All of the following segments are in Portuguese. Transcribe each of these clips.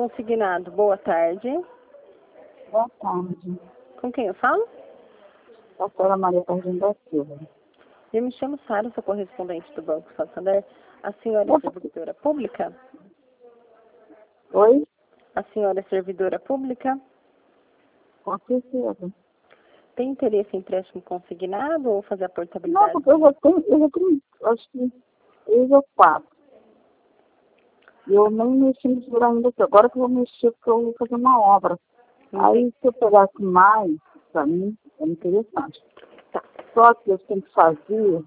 Consignado, boa tarde. Boa tarde. Com quem eu falo? Doutora Maria Pardinho da Silva. Eu me chamo Sara, sou correspondente do Banco Santander. A senhora é servidora pública? Oi? A senhora é servidora pública? Com certeza. Tem interesse em empréstimo consignado ou fazer a Não, portabilidade? porque eu já tenho, acho que 3 ou 4. E eu nem mexi no seguro ainda aqui. Agora que eu vou mexer, porque eu vou fazer uma obra. Aí, se eu pegasse mais, para mim, é interessante. Tá. Só que eu tenho que fazer,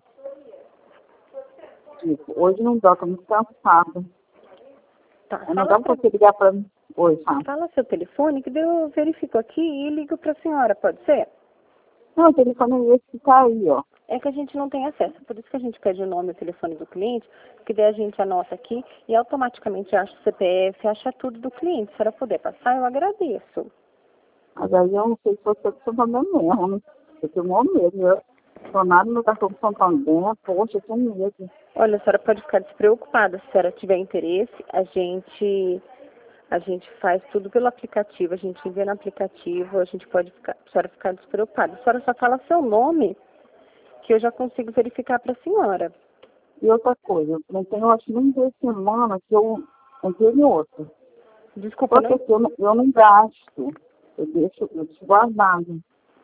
tipo, hoje não dá, estou muito cansada. Tá, Eu não dá para você ligar para mim. Oi, fala. fala seu telefone, que eu verifico aqui e ligo para a senhora, pode ser? Não, o telefone é esse que tá aí, ó. É que a gente não tem acesso, por isso que a gente pede o nome e o telefone do cliente, que daí a gente anota aqui e automaticamente acha o CPF, acha tudo do cliente. Se a senhora puder passar, eu agradeço. Mas aí eu não sei se você está também mesmo, né? Eu tenho maior medo. Eu estou nada no cartão de Santander, poxa, eu tenho medo. Olha, a senhora pode ficar despreocupada. Se a senhora tiver interesse, a gente faz tudo pelo aplicativo, a gente envia no aplicativo, a senhora ficar despreocupada. A senhora só fala seu nome, que eu já consigo verificar para a senhora. E outra coisa, não tenho, acho, nem 2 semanas que eu entrei em outra. Desculpa, não... Porque eu não gasto. Eu deixo guardado.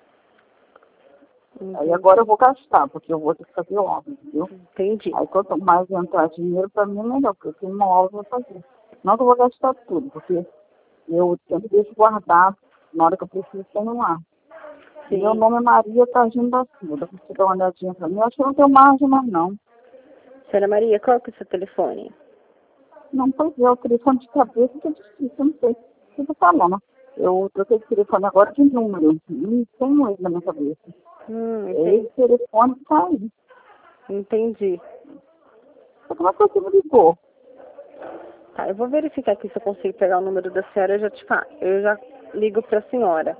Aí agora eu vou gastar, porque eu vou ter que fazer obra, entendeu? Entendi. Aí quanto mais entrar dinheiro, para mim é melhor, porque eu tenho uma obra para fazer. Não que eu vou gastar tudo, porque eu sempre deixo guardado na hora que eu preciso ter no ar. Sim. Meu nome é Maria Pardinho da Silva. Dá pra você dar uma olhadinha para mim? Eu acho que eu não tenho margem mais, não. Senhora Maria, qual que é o seu telefone? Não, pois é, o telefone de cabeça que é difícil, eu não sei o que eu tô falando. Eu troquei de telefone agora de número, não tenho ele na minha cabeça. É esse telefone que tá aí. Entendi. Só que você me ligou. Tá, eu vou verificar aqui se eu consigo pegar o número da senhora, eu já ligo para a senhora.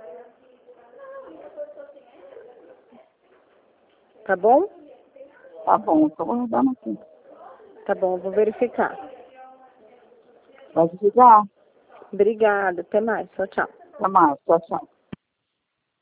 Tá bom? Tá bom, estou guardando aqui. Tá bom, eu vou verificar. Vai desligar? Obrigada, até mais, tchau, tchau. Até mais, tchau, tchau.